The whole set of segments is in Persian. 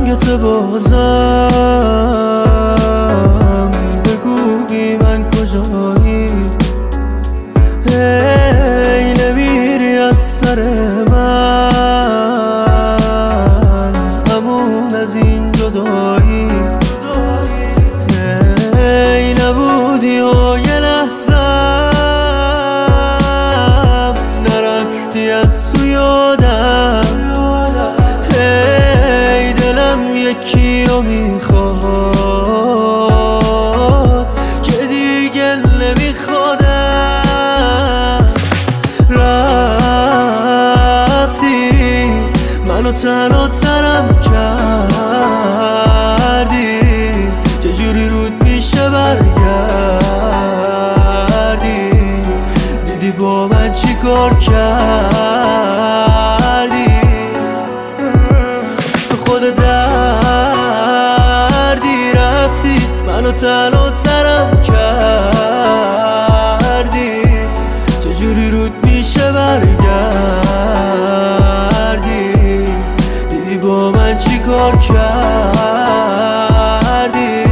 رنگت بازم، بگو بی من کجایی؟ ای نمیری از سر من همون از این جدایی. ای نبودی و یه لحظم نرفتی از تو یادم. ای دلم یکی رو میخواد که دیگه نمیخوادم. رفتی منو تنها تنم کردی، چجوری رود میشه برگردی؟ دیدی با من چی کار کردی؟ تو خود دردی رفتی منو تنها تنم کردی، چجوری رود میشه برگردی؟ دیدی با من چی کار کردی؟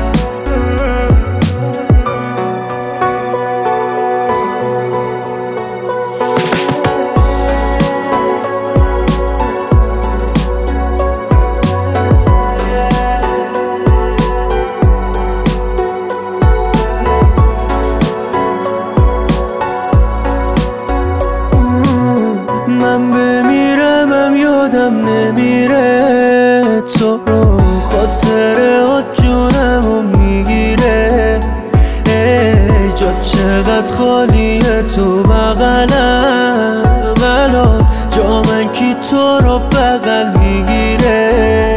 من بمیرم یادم نمیره، تو رو خاطره ها جونمو میگیره. ای جا چقدر خالیه تو بغلم، الان جا من کی تو رو بغل میگیره.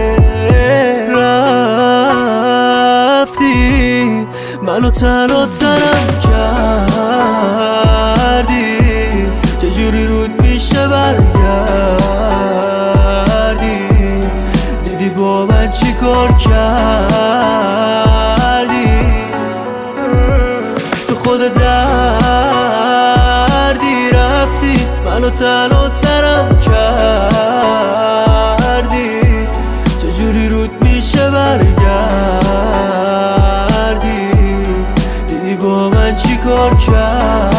رفتی منو تنها تنم کردی، چجوری رود میشه برگردی؟ دیدی با من چی کار کردی؟ تو خود دردی رفتی منو تنها تنم کردی، چجوری رود میشه برگردی؟ دیدی با من چی کار کردی؟